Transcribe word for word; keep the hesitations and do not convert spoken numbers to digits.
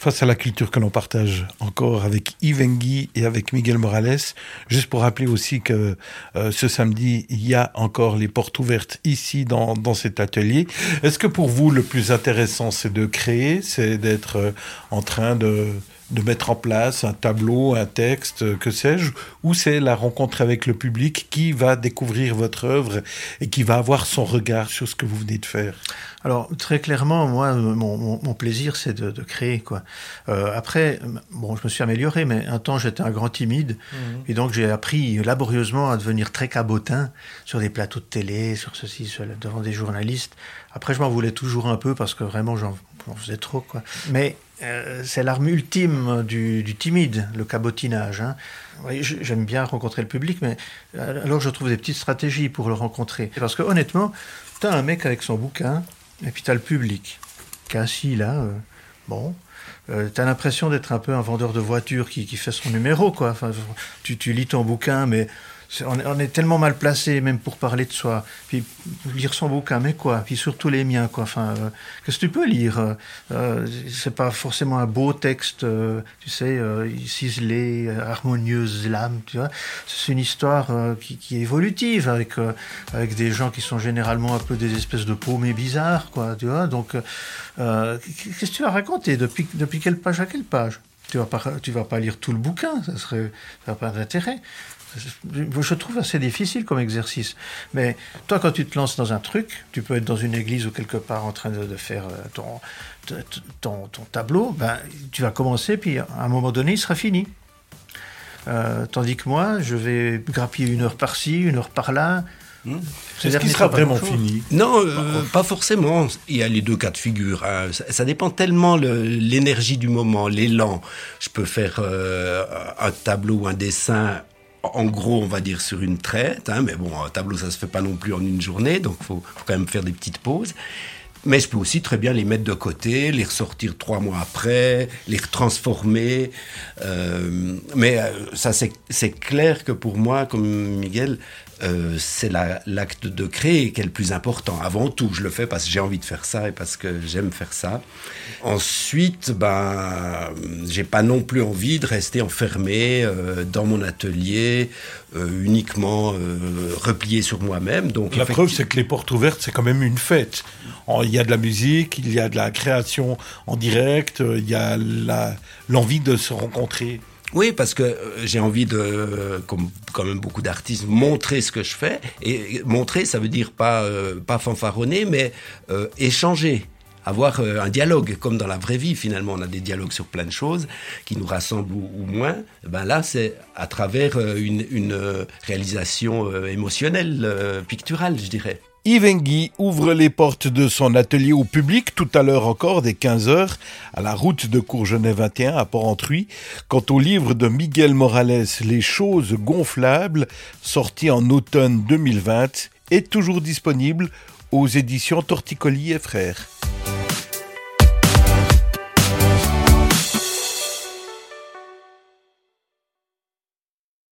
Face à la culture que l'on partage encore avec Yves Enguy et avec Miguel Morales, juste pour rappeler aussi que euh, ce samedi, il y a encore les portes ouvertes ici dans, dans cet atelier. Est-ce que pour vous, le plus intéressant, c'est de créer, c'est d'être euh, en train de, de mettre en place un tableau, un texte, que sais-je, ou c'est la rencontre avec le public qui va découvrir votre œuvre et qui va avoir son regard sur ce que vous venez de faire? Alors, très clairement, moi, mon, mon, mon plaisir, c'est de, de créer, quoi. Euh, après, bon, je me suis amélioré, mais un temps, j'étais un grand timide. Mmh. Et donc, j'ai appris laborieusement à devenir très cabotin sur des plateaux de télé, sur ceci, sur, devant des journalistes. Après, je m'en voulais toujours un peu parce que vraiment, j'en, j'en faisais trop, quoi. Mais euh, c'est l'arme ultime du, du timide, le cabotinage, hein. Oui, j'aime bien rencontrer le public, mais alors je trouve des petites stratégies pour le rencontrer. Parce que, honnêtement, t'as un mec avec son bouquin, et puis t'as le public qui est assis là, euh, bon, euh, t'as l'impression d'être un peu un vendeur de voitures qui, qui fait son numéro, quoi. Enfin, tu, tu lis ton bouquin, mais c'est, on, est, on est tellement mal placé, même pour parler de soi. Puis lire son bouquin, mais quoi? Puis surtout les miens, quoi. Enfin, euh, qu'est-ce que tu peux lire? euh, C'est pas forcément un beau texte, euh, tu sais, euh, ciselé, harmonieuse l'âme, tu vois. C'est une histoire euh, qui, qui est évolutive, avec euh, avec des gens qui sont généralement un peu des espèces de paumés bizarres, quoi, tu vois. Donc, euh, qu'est-ce que tu vas raconter? Depuis depuis quelle page à quelle page? Tu vas pas tu vas pas lire tout le bouquin, ça serait ça n'a pas d'intérêt. Je trouve assez difficile comme exercice. Mais toi, quand tu te lances dans un truc, tu peux être dans une église ou quelque part en train de, de faire ton, ton, ton tableau, ben, tu vas commencer, puis à un moment donné, il sera fini. Euh, tandis que moi, je vais grappiller une heure par-ci, une heure par-là. Mmh. Est-ce qu'il sera vraiment fini? Non, euh, pas forcément. Il y a les deux cas de figure. Hein. Ça, ça dépend tellement de l'énergie du moment, l'élan. Je peux faire euh, un tableau ou un dessin. En gros, on va dire sur une traite, hein, mais bon, un tableau, ça se fait pas non plus en une journée, donc faut, faut quand même faire des petites pauses. Mais je peux aussi très bien les mettre de côté, les ressortir trois mois après, les transformer. Euh, mais euh, ça, c'est, c'est clair que pour moi, comme Miguel, euh, c'est la, l'acte de créer qui est le plus important. Avant tout, je le fais parce que j'ai envie de faire ça et parce que j'aime faire ça. Ensuite, ben, j'ai pas non plus envie de rester enfermé euh, dans mon atelier, euh, uniquement euh, replié sur moi-même. Donc, la preuve, c'est que les portes ouvertes, c'est quand même une fête. Il y a de la musique, il y a de la création en direct, il y a la, l'envie de se rencontrer. Oui, parce que j'ai envie de, comme quand même beaucoup d'artistes, montrer ce que je fais. Et montrer, ça veut dire pas, euh, pas fanfaronner, mais euh, échanger. Avoir euh, un dialogue, comme dans la vraie vie, finalement, on a des dialogues sur plein de choses qui nous rassemblent ou, ou moins. Ben là, c'est à travers euh, une, une euh, réalisation euh, émotionnelle, euh, picturale, je dirais. Yves Enguy ouvre les portes de son atelier au public tout à l'heure encore, dès quinze heures, à la route de Courgenay vingt et un à Port-Entruy. Quant au livre de Miguel Morales, Les choses gonflables, sorti en automne deux mille vingt, est toujours disponible aux éditions Torticolis et Frères.